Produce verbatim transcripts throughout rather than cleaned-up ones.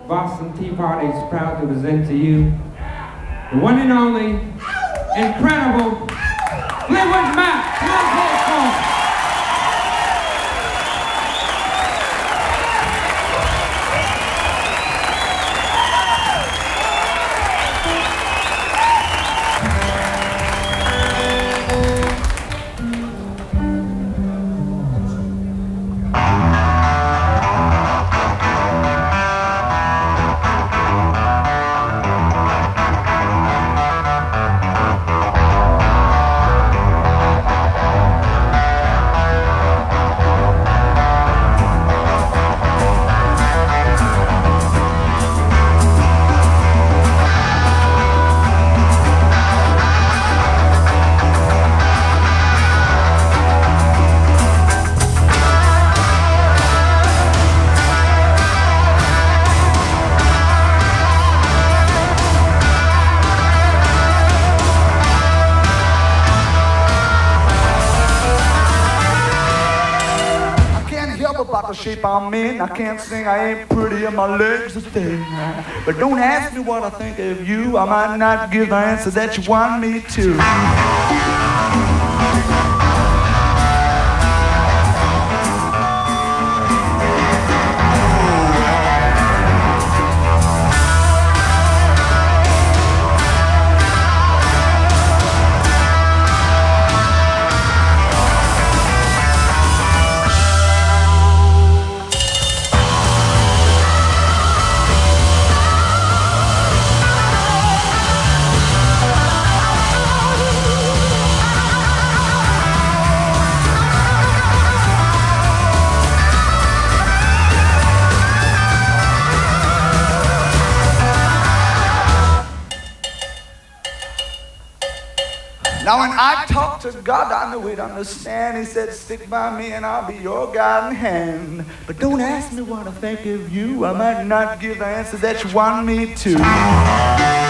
Boston Tea Party is proud to present to you the one and only, incredible Fleetwood Mac. About the shape I'm in, I can't sing, I ain't pretty, and my legs are thin. But don't ask me what I think of you, I might not give the answer that you want me to. Now when I talked to God, I knew he'd understand. He said, stick by me and I'll be your guiding hand. But don't ask me what I think of you, I might not give the answer that you want me to.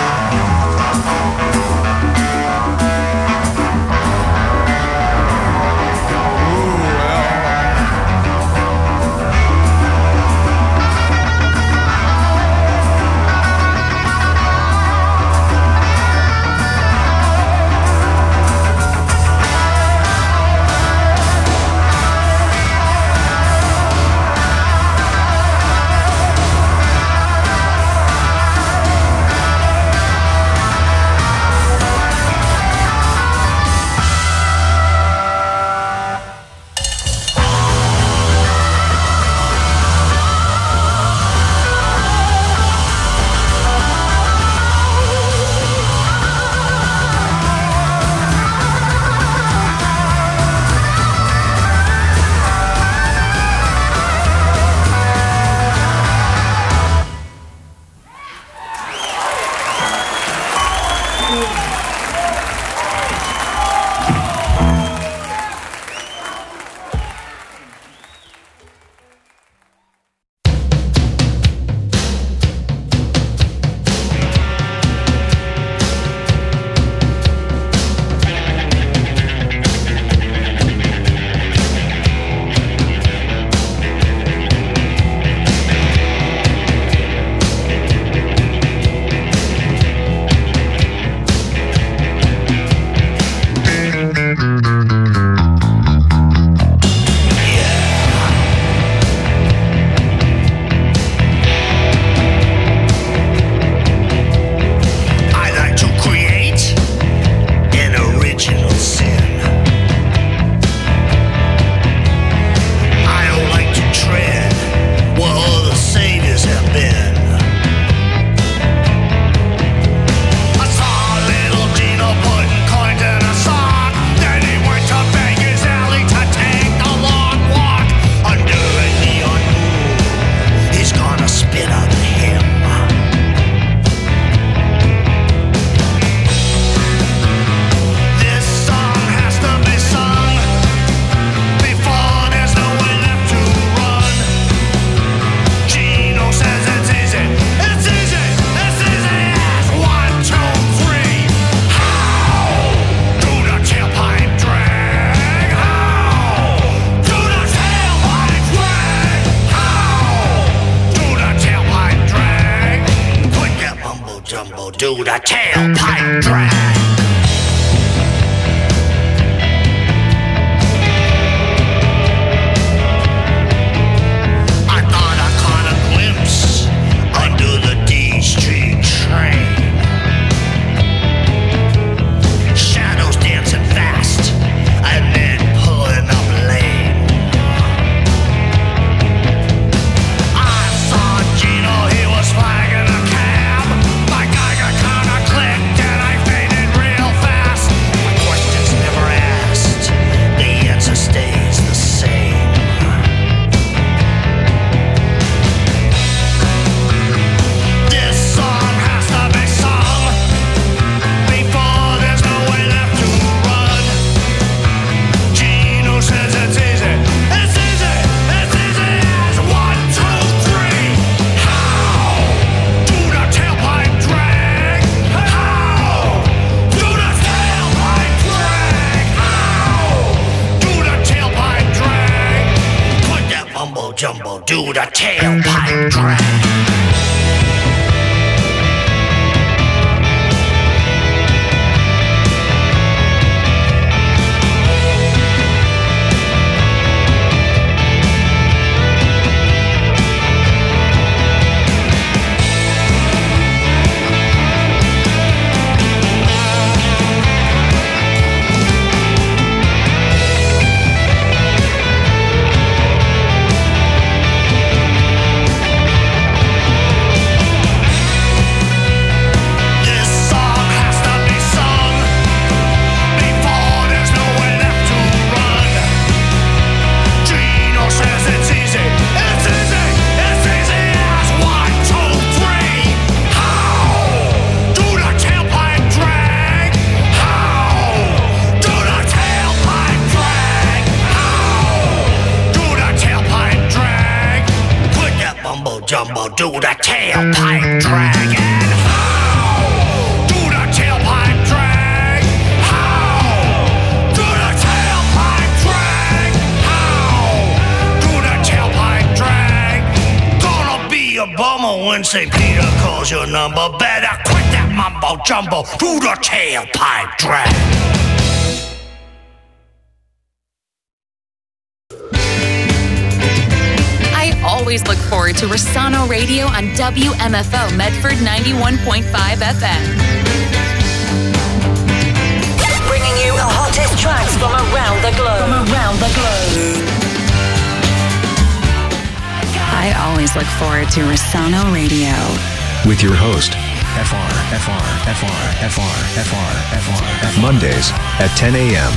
do the tailpipe drag. I thought I caught a glimpse under the D Street train. Shadows dancing fast and then pulling up lane. I saw Gino, he was flagging a cab. My Geiger counter clicked and I faded real fast. My questions never asked, the answer stays the same. This song has to be sung before there's no way left to run. Gino says it's easy, it's easy, it's easy as one, two, three. How do the tailpipe drag? How do the tailpipe drag? How do the tailpipe drag? Put that mumbo jumbo, do the tailpipe drag. This song has to be sung before there's no way left to run. Gino says it's easy, it's easy, it's easy as one, two, three. How do the tailpipe drag? How do the tailpipe drag? How do the tailpipe drag? Put that mumbo jumbo, do the tailpipe drag. And how do the tailpipe drag? How do the tailpipe drag? How do the tailpipe drag? Gonna be a bummer when Saint Peter calls your number. Better quit that mumbo jumbo, do the tailpipe drag. I always look forward to Rossano Radio on W M F O Medford ninety-one point five F M. Bringing you the hottest tracks from around the globe. From around the globe. I always look forward to Rossano Radio. With your host, F R, F R, F R, F R, F R, F R, F R. Mondays at ten a.m.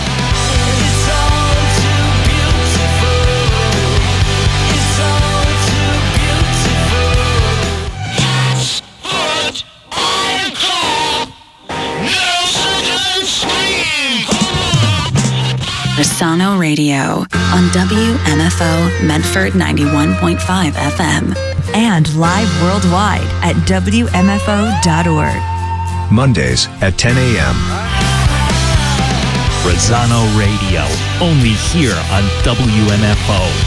Rossano Radio on W M F O Medford ninety-one point five F M. And live worldwide at W M F O dot org. Mondays at ten a.m. Rossano Radio, only here on W M F O.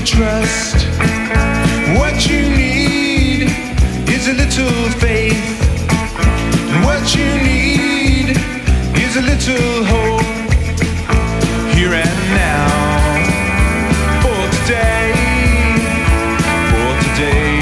little trust. What you need is a little faith. And what you need is a little hope. Here and now. For today. For today.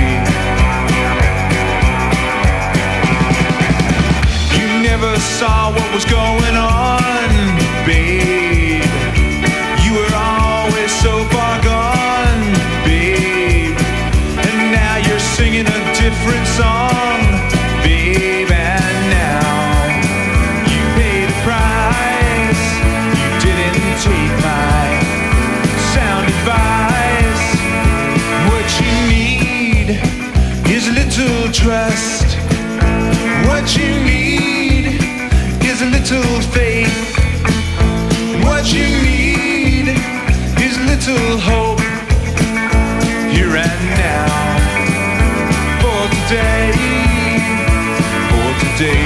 You never saw what was going on, babe. You were always so far gone, babe. And now you're singing a different song, babe. And now you paid a price. You didn't take my sound advice. What you need is a little trust. What you need is a little faith. What you need is a little hope. Here and now. For today. For today.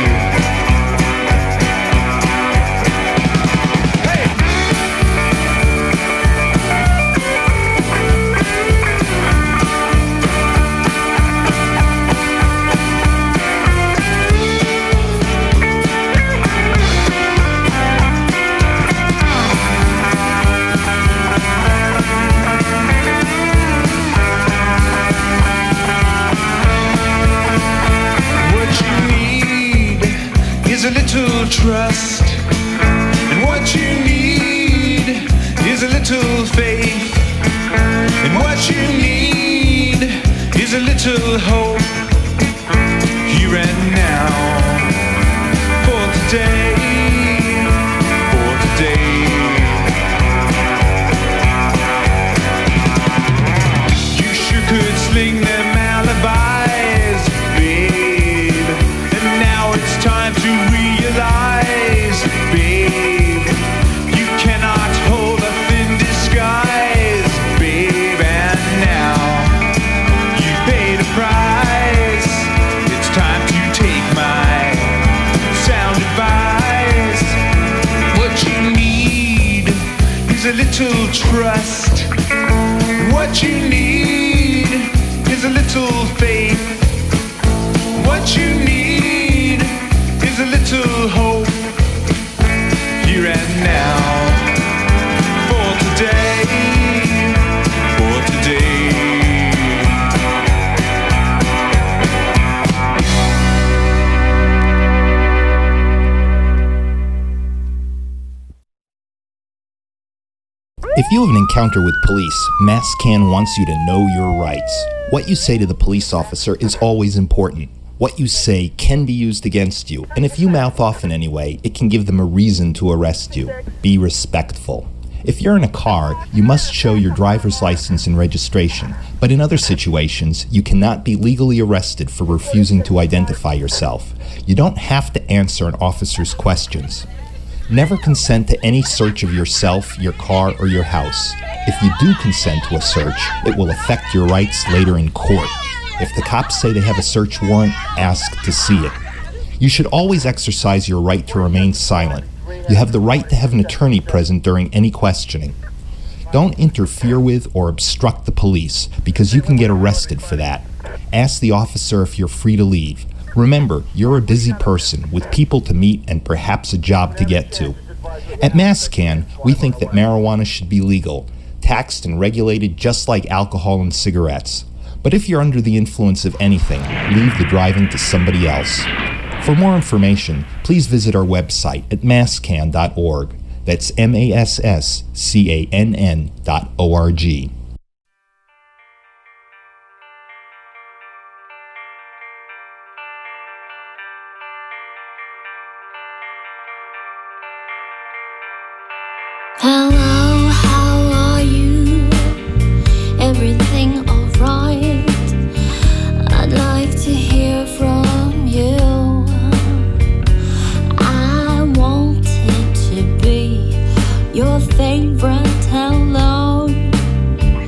A little trust, and what you need is a little faith, and what you need is a little hope. Here and now. For today. For today. You sure could sling them alibis, babe. And now it's time to realize, babe, you cannot hold up in disguise, babe. And now you paid a price. It's time to take my sound advice. What you need is a little trust. What you need is a little faith. What you need is a little hope. Here and now. For today. For today. If you have an encounter with police, MassCan wants you to know your rights. What you say to the police officer is always important. What you say can be used against you, and if you mouth off in any way, it can give them a reason to arrest you. Be respectful. If you're in a car, you must show your driver's license and registration, but in other situations, you cannot be legally arrested for refusing to identify yourself. You don't have to answer an officer's questions. Never consent to any search of yourself, your car, or your house. If you do consent to a search, it will affect your rights later in court. If the cops say they have a search warrant, ask to see it. You should always exercise your right to remain silent. You have the right to have an attorney present during any questioning. Don't interfere with or obstruct the police, because you can get arrested for that. Ask the officer if you're free to leave. Remember, you're a busy person with people to meet and perhaps a job to get to. At MassCan, we think that marijuana should be legal, taxed and regulated just like alcohol and cigarettes. But if you're under the influence of anything, leave the driving to somebody else. For more information, please visit our website at masscan dot org. That's M A S S C A N N dot O R G. Hello, how are you? Everything alright? I'd like to hear from you. I wanted to be your favorite hello.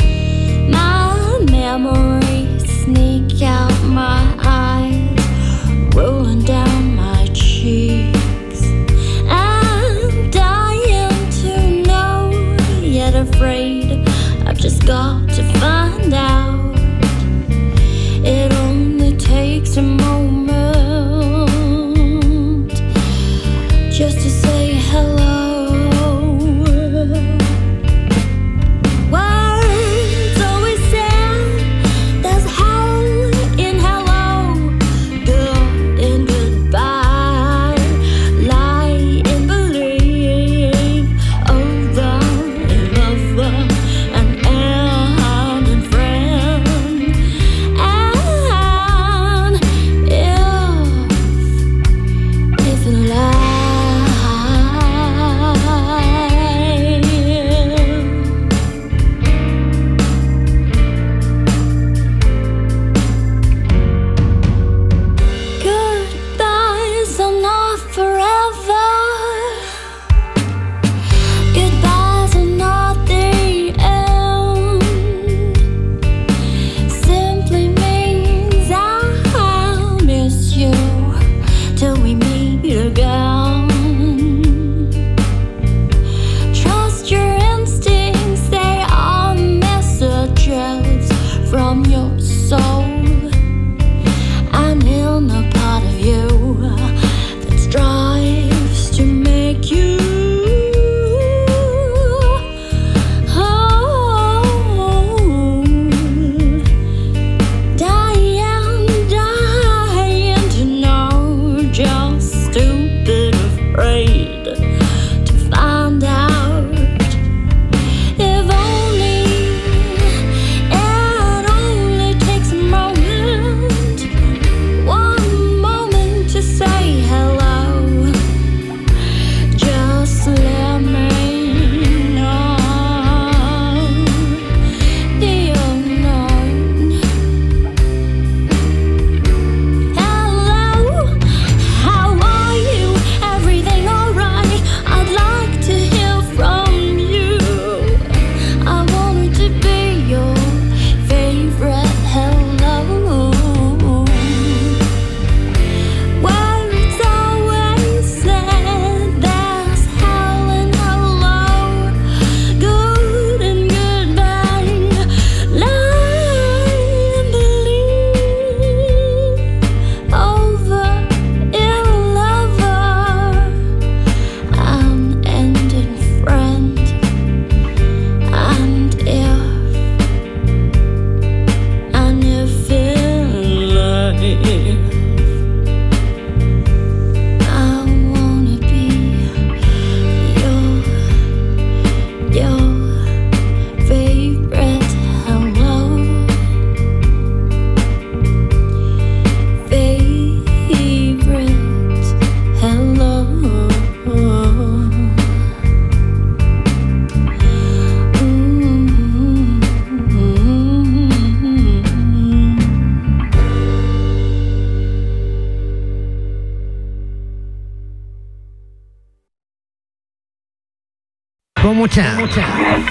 One more time. One more time.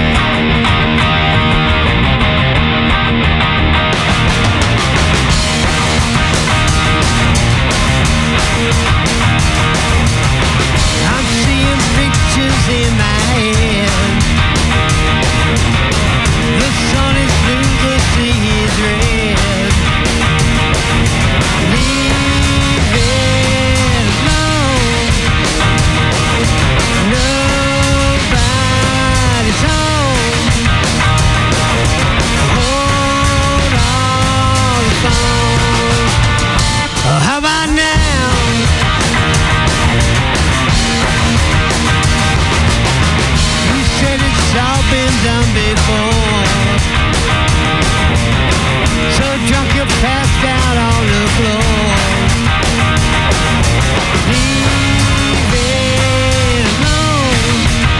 I'm seeing pictures in my head. The sun is blue, the sea is red. Leave it alone. Nobody's home. Hold on the phone. Oh, how about now? It's all been done before. So drunk you passed out on the floor. Leave it alone.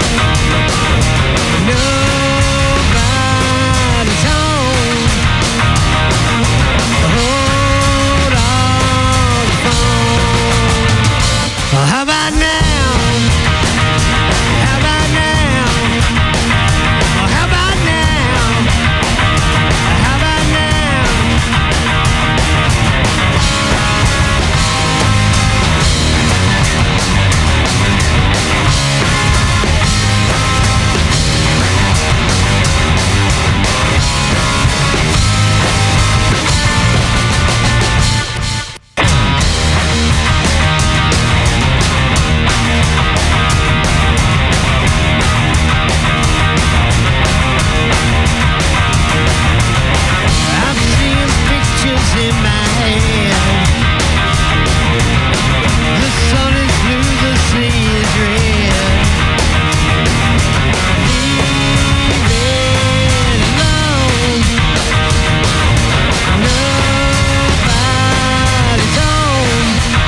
Nobody's home. Hold on the phone. Well, how about now? How about now? How about now? How about now? I'm seeing pictures in my head. The sun is blue, the sea is red. Leave it alone. Nobody's home.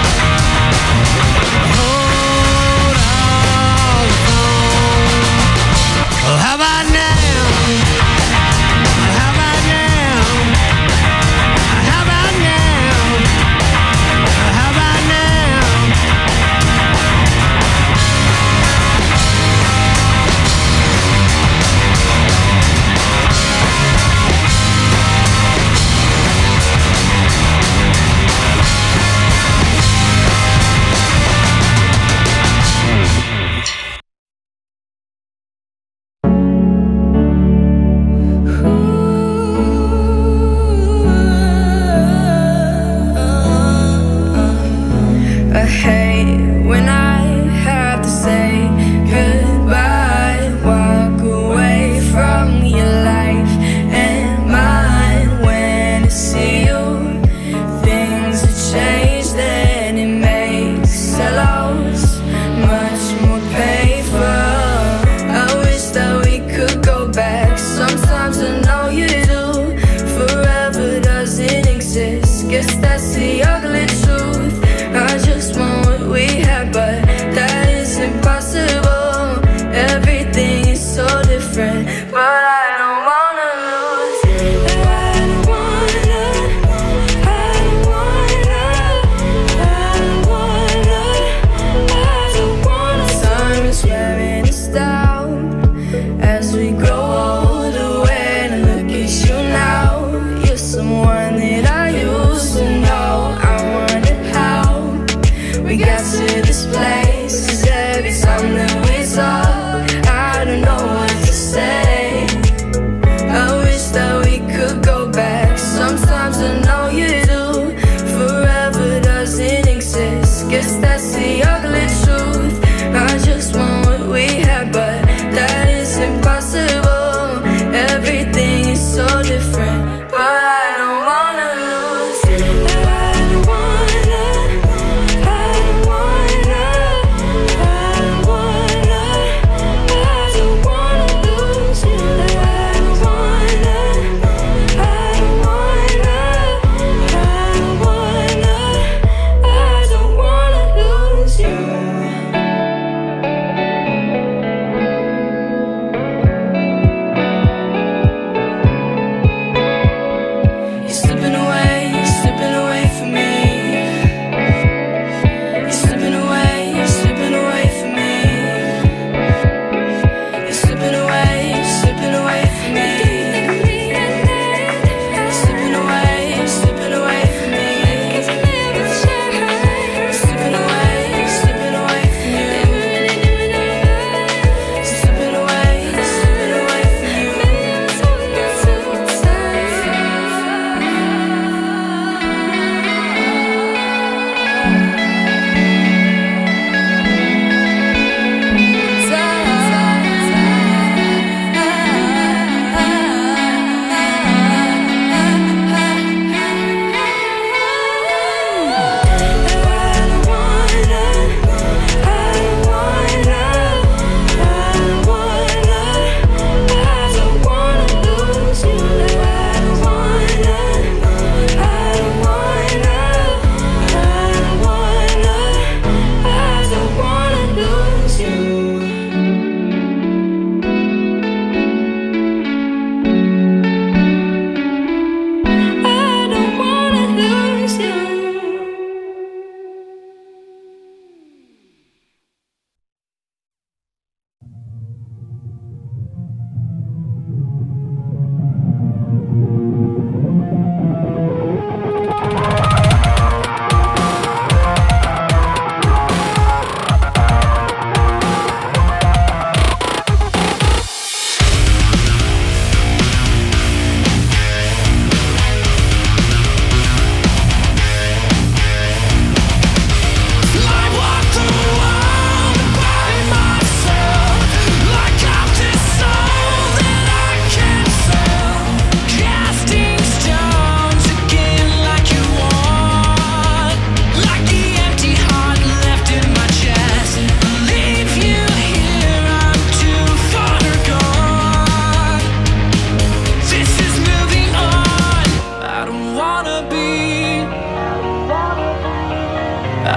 Hold on the phone. Oh, how about now? How about now? How about now?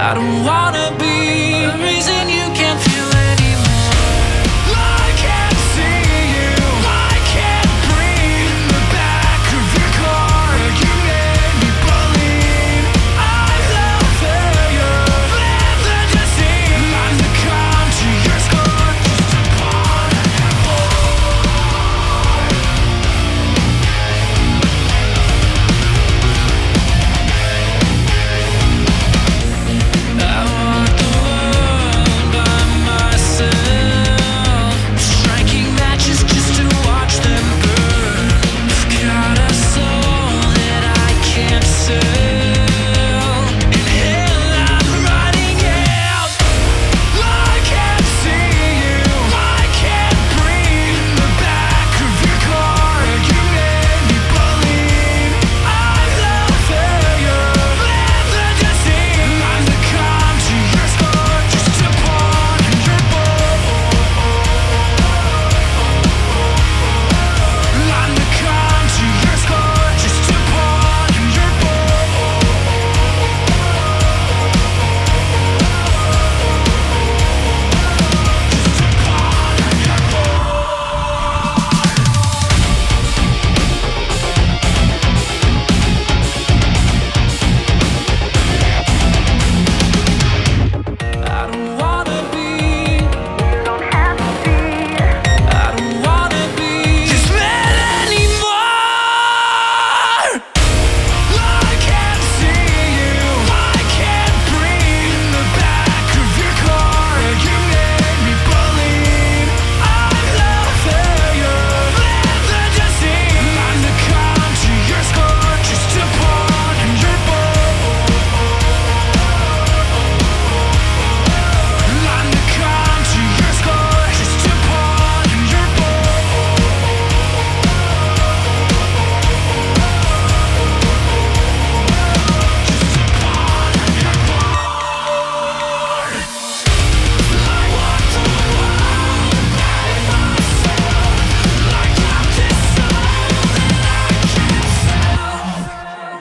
I don't wanna be the reason you can't feel anymore. I can't see you, I can't breathe. In the back of your car, you made me believe I'm the failure, live the deceit. I'm the calm to your score, just a pawn in your board. I want the world by myself, striking matches just to watch them burn. I've got a soul that I can't sell. In hell I'm running out. I can't see you, I can't breathe. In the back of your car, you made me believe I'm the failure, live the deceit. I'm the calm to your score, just a pawn in your board. I'm the calm to your score, just a pawn in your board. Just a pawn in your I don't wanna be, you don't have to be. I don't wanna be this man anymore. I can't see you, I can't breathe. In the back of your car, you made me believe I'm the failure, live the deceit. I'm the calm to your score, just a pawn in your board. I'm the calm to your score, just a pawn in your board. Just a pawn in your board. I want the world by myself, like I'm this soul that I can't sell.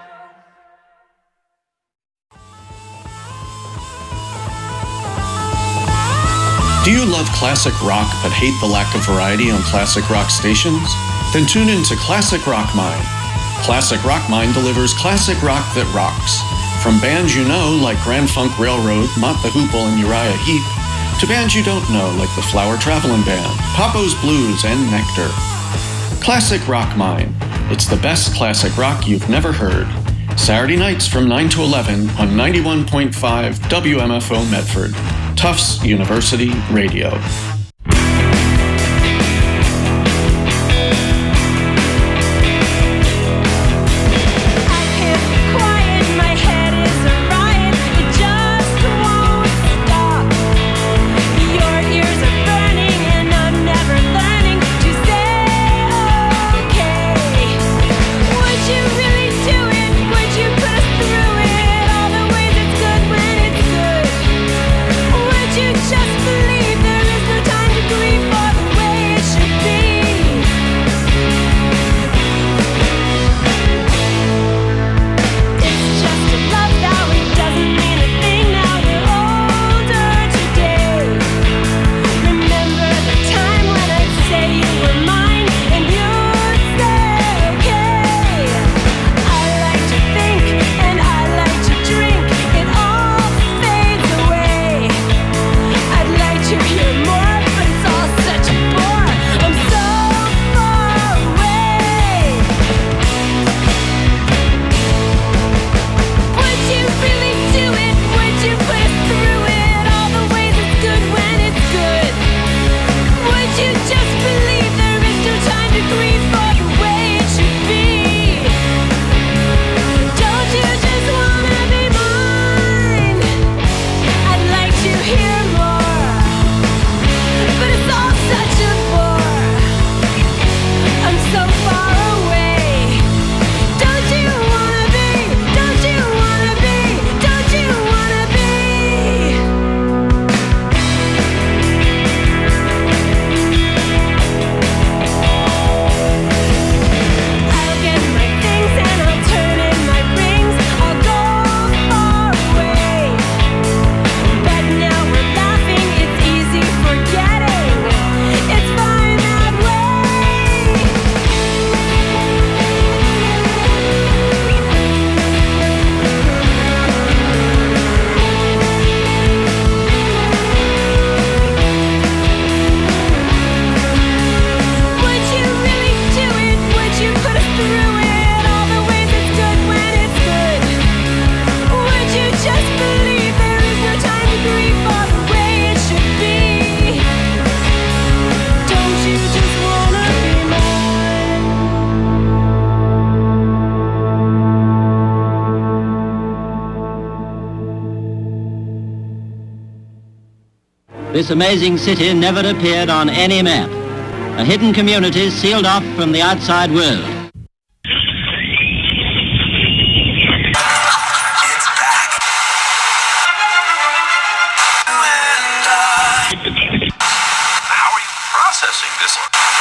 Do you love classic rock but hate the lack of variety on classic rock stations? Then tune in to Classic Rock Mine. Classic Rock Mine delivers classic rock that rocks. From bands you know like Grand Funk Railroad, Mott the Hoople, and Uriah Heep, to bands you don't know like the Flower Traveling Band, Papo's Blues, and Nectar. Classic Rock Mine. It's the best classic rock you've never heard. Saturday nights from nine to eleven on ninety-one point five W M F O Medford. Tufts University Radio. Just believe there is no time. this amazing city never appeared on any map. A hidden community sealed off from the outside world. How are you processing this?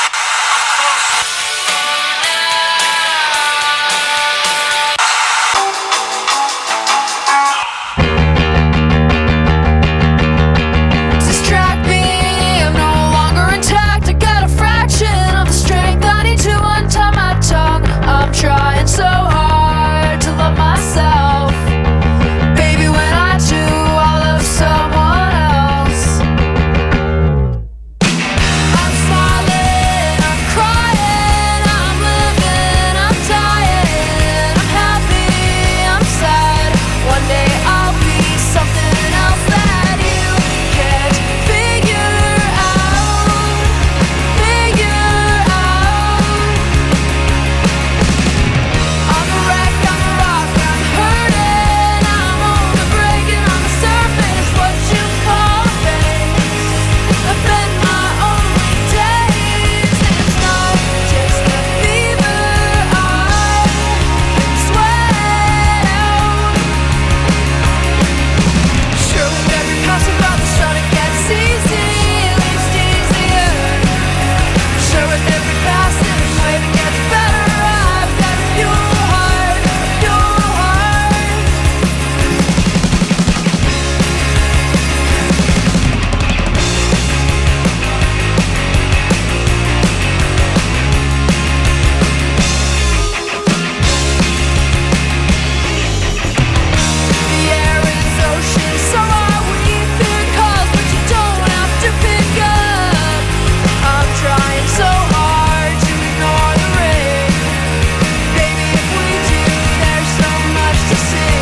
Distract me, I'm no longer intact. I got a fraction of the strength I need to untie my tongue. I'm trying so hard to love myself. Baby, when I do, I love someone else. I'm smiling, I'm crying, I'm living, I'm dying. I'm happy, I'm sad. One day I'll be something else that you can't figure out. Figure out. I'm a wreck, I'm a rock, I'm hurting. I'm only breaking on the surface. What you call face. I've been my only days. It's not just a fever. I can sweat out. Sure, with every passing by the sun it gets easy, at least easier. Sure, with every passing wave it gets better. I've got a pure heart, a pure heart. The air is ocean, so are we. Fear calls, but you don't have to pick up. I'm trying so hard to ignore the rain. Baby, if we do, there's so much to see.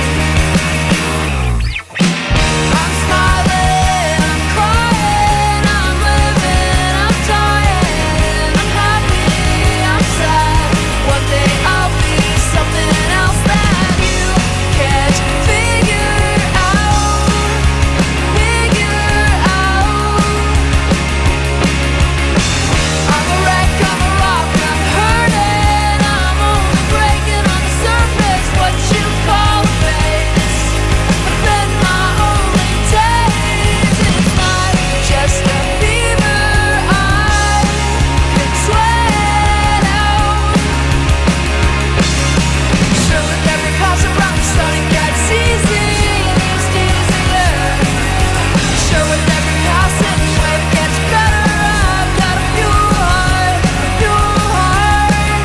I'm smiling, I'm crying, I'm living, I'm dying. I'm happy, I'm sad. One day I'll be something else that you can't figure out. Figure out. I'm a wreck, I'm a rock, I'm hurting. I'm only breaking on the surface. What you call a face. I've been my only days. It's not just a fever. I can sweat out. Sure, with every pass around the sun it gets easy, at least easier. Sure, with every passing wave it gets better. I've got a pure heart, a pure heart.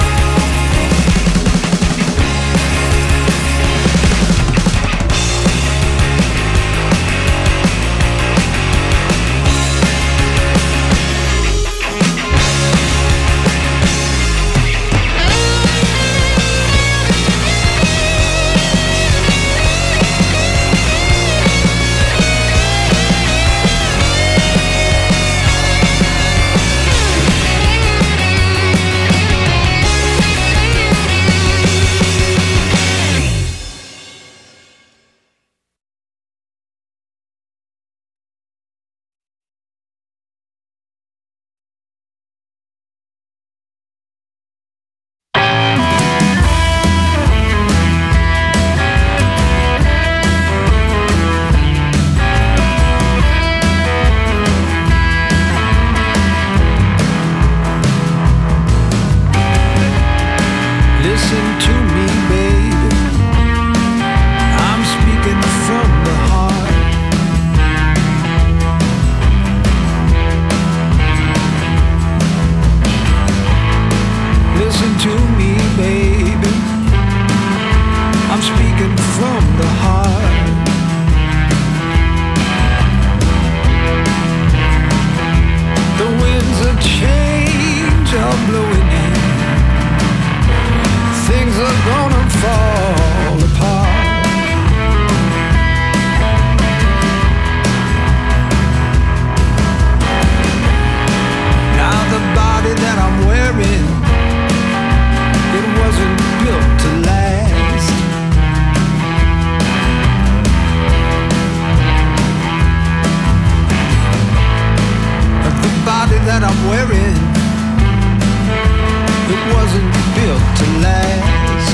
Listen to me, baby. I'm speaking from the heart. Listen to me, baby. I'm speaking from the heart. The winds of change are blowing in. Things are gonna fall apart. Now the body that I'm wearing, it wasn't built to last. wearing, it wasn't built to last.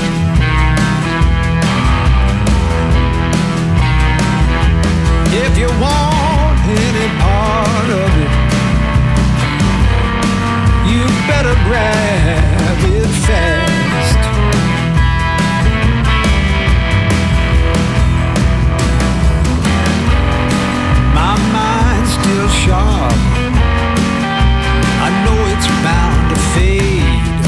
If you want any part of it, you better grab it fast. My mind's still sharp, I know it's bound to fade.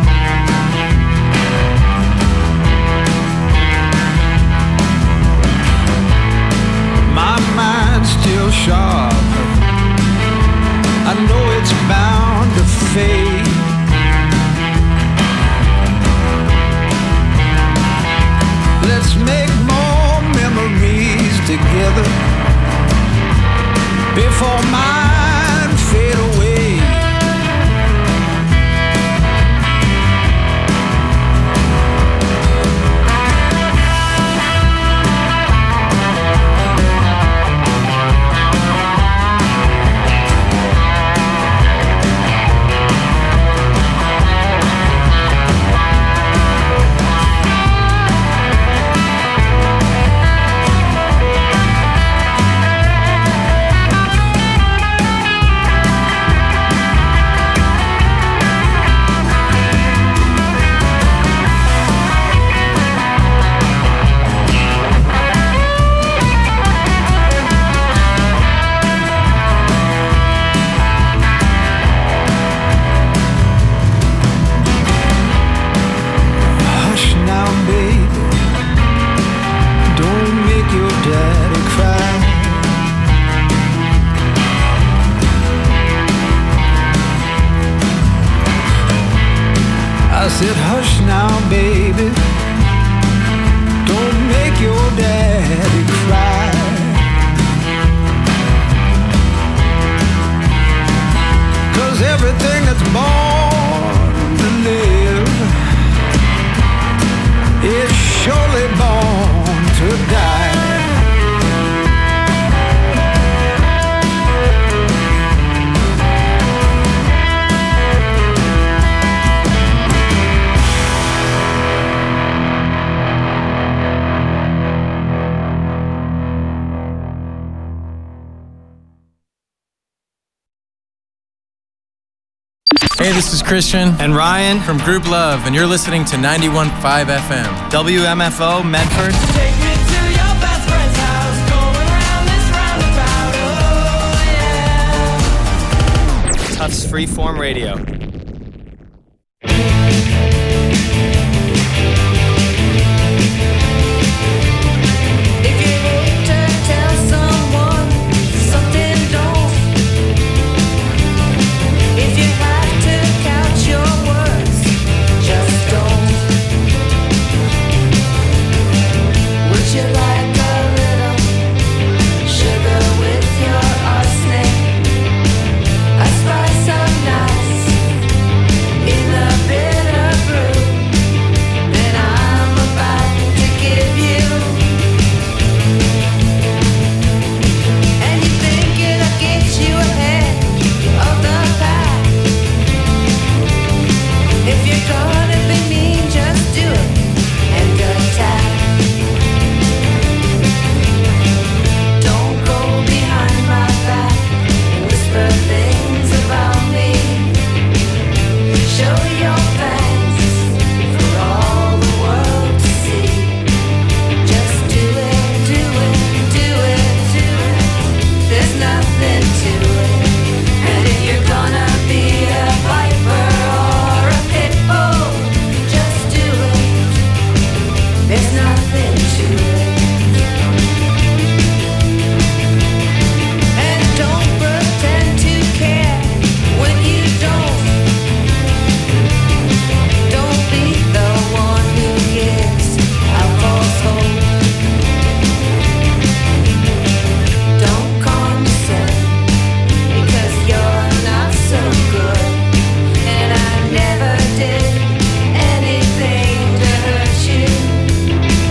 My mind's still sharp, I know it's bound to fade. Let's make more memories together before mine fade away. I said, hush now, baby, don't make your daddy cry. Cause everything that's born to live is surely born to die. Hey, this is Christian and Ryan from Group Love, and you're listening to ninety-one point five F M. W M F O, Medford. Take me to your best friend's house, going around this roundabout, oh yeah. Tufts Freeform Radio. If you hate to tell someone something, don't. If you have to count your words, just don't. Would you like a little sugar with your arsenic? A spice of nice in the bitter brew that I'm about to give you. And you think it'll get you ahead of the pack. If you're gonna be mean, just do it and attack. Don't go behind my back and whisper things about me. Show your fangs for all the world to see. Just do it, do it, do it, do it. There's nothing to it. And if you're gonna be a viper or a pit bull, just do it. There's nothing to it.